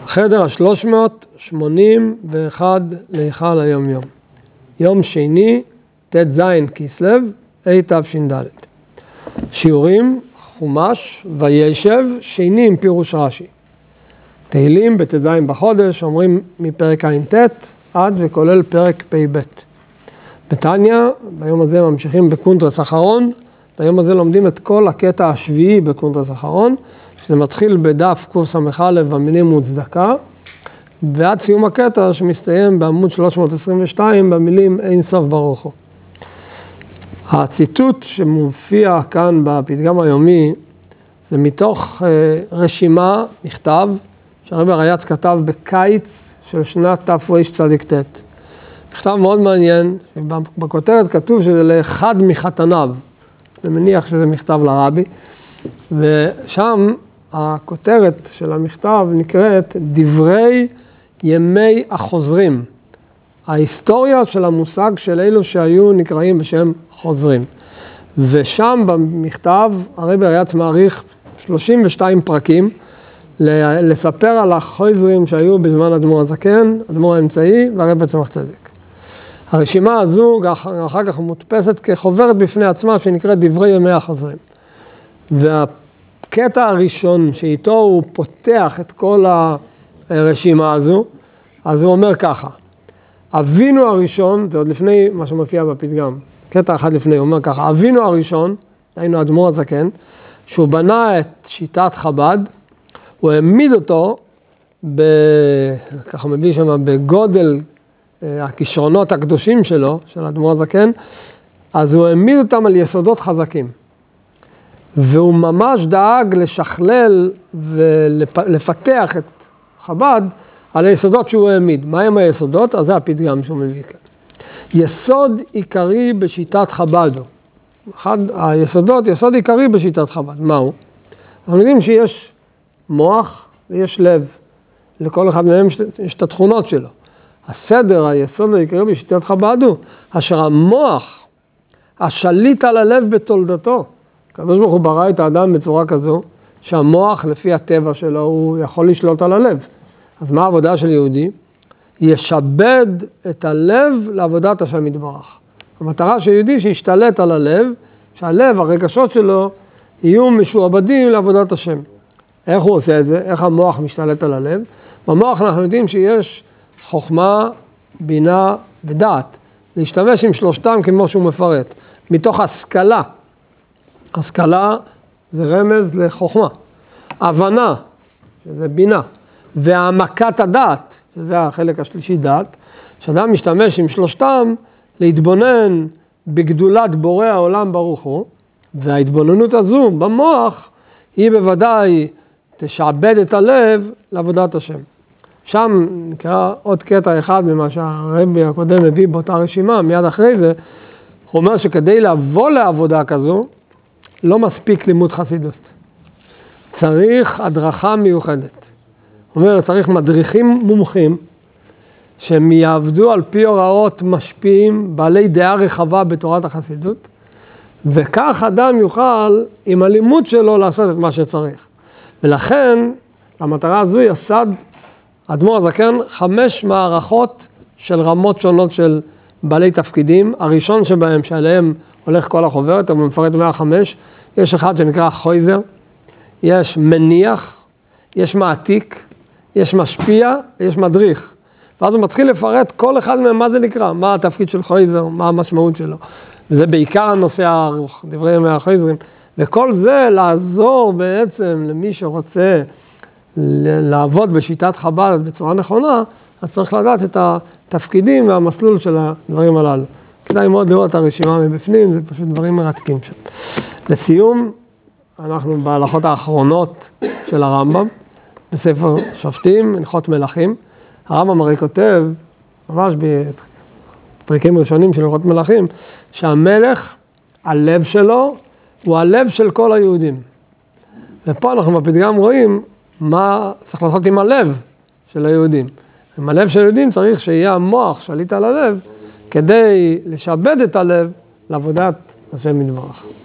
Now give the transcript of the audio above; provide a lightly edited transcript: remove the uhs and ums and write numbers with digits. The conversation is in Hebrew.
חדר ה-381 להיכל היום יום. יום שני, ט"ז כסלו, התש"ד. שיעורים, חומש וישב, שני עם פירוש רש"י. תהילים בט"ז בחודש, אומרים מפרק ע"ט עד וכולל פרק פ"ב. בתניא, ביום הזה ממשיכים בקונטרס אחרון, ביום הזה לומדים את כל הקטע השביעי בקונטרס אחרון, שזה מתחיל בדף קס"א במילים וצדקה, ועד סיום הקטע שמסתיים בעמוד 322 במילים אין סוף ברוך הוא. הציטוט שמופיע כאן בפתגם היומי, זה מתוך רשימה, מכתב, שהרבי הריי"צ כתב בקיץ של שנת תרצ"ט. מכתב מאוד מעניין, בכותרת כתוב שזה לאחד מחתניו, אני מניח שזה מכתב לרבי, ושם הכותרת של המכתב נקראת דברי ימי החוזרים. ההיסטוריה של המושג של אלו שהיו נקראים בשם חוזרים. ושם במכתב הרבי הריי"צ מעריך 32 פרקים לספר על החוזרים שהיו בזמן אדמו"ר הזקן, אדמו"ר האמצעי והרבי צמח צדק. הרשימה הזו אחר כך מודפסת כחוברת בפני עצמה שנקראת דברי ימי החוזרים. והקטע הראשון שאיתו הוא פותח את כל הרשימה הזו, אז הוא אומר ככה, אבינו הראשון, זה עוד לפני מה שמופיע בפתגם, קטע אחד לפני, הוא אומר ככה, אבינו הראשון, היינו אדמו"ר הזקן, שהוא בנה את שיטת חב"ד, הוא העמיד אותו, ככה מביא שם, בגודל הכישרונות הקדושים שלו, של אדמו"ר הזקן, אז הוא העמיד אותם על יסודות חזקים. והוא ממש דאג לשכלל ולפתח את חב"ד על היסודות שהוא העמיד. מה הם היסודות? אז זה הפתגם שהוא מביא כאן. יסוד עיקרי בשיטת חב"ד. אחד היסודות, יסוד עיקרי בשיטת חב"ד. מהו? אנחנו יודעים שיש מוח ויש לב. לכל אחד מהם יש את התכונות שלו. הסדר, היסוד העיקרי בשיטת חב"ד הוא, אשר המוח, השליט על הלב בתולדתו. הקדוש ברוך הוא ברא את האדם בצורה כזו, שהמוח לפי הטבע שלו הוא יכול לשלוט על הלב. אז מה העבודה של יהודי? ישבד את הלב לעבודת השם יתברך. המטרה של יהודי שישתלט על הלב, שהלב, הרגשות שלו, יהיו משועבדים לעבודת השם. איך הוא עושה את זה? איך המוח משתלט על הלב? במוח אנחנו יודעים שיש חוכמה, בינה ודעת. להשתמש עם שלושתם כמו שהוא מפרט. מתוך השכלה. השכלה זה רמז לחוכמה. הבנה, שזה בינה. והעמקת הדעת, שזה החלק השלישי דעת. שאדם משתמש עם שלושתם להתבונן בגדולת בורא העולם ברוך הוא. וההתבוננות הזו במוח היא בוודאי תשעבד את הלב לעבודת השם. שם נקרא עוד קטע אחד ממה שהרבי הקודם הביא באותה רשימה, מיד אחרי זה, הוא אומר שכדי לבוא לעבודה כזו, לא מספיק לימוד חסידות. צריך הדרכה מיוחדת. הוא אומר, צריך מדריכים מומחים, שהם יעבדו על פי הוראות משפיעים, בעלי דעה רחבה בתורת החסידות, וכך אדם יוכל עם הלימוד שלו לעשות את מה שצריך. ולכן, המטרה הזו יסד אדמו"ר הזקן 5 מערכות של רמות שונות של בעלי תפקידים. הראשון שבהם שעליהם הולך כל החוברת, אבל מפרט 105, יש אחד שנקרא חויזר, יש מניח, יש מעתיק, יש משפיע, יש מדריך. ואז הוא מתחיל לפרט כל אחד מהם מה זה נקרא, מה התפקיד של חויזר, מה המשמעות שלו. וזה בעיקר הנושא הארוך, דברי ימי החויזרים. וכל זה לעזור בעצם למי שרוצה לעבוד בשיטת חב"ד בצורה נכונה, אז צריך לדעת את התפקידים והמסלול של הדברים הללו. כדאי מאוד לראות את הרשימה מבפנים, זה פשוט דברים מרתקים שם. לסיום, אנחנו בהלכות האחרונות של הרמב"ם, בספר שופטים, הלכות מלכים. הרמב"ם הרי כותב, ממש בפרקים ראשונים של הלכות מלכים, שהמלך, הלב שלו, הוא הלב של כל היהודים. ופה אנחנו בפתגם רואים מה צריך לעשות עם הלב של היהודים. עם הלב של היהודים צריך שיהיה המוח שליט על הלב, כדי לשעבד את הלב לעבודת השם יתברך.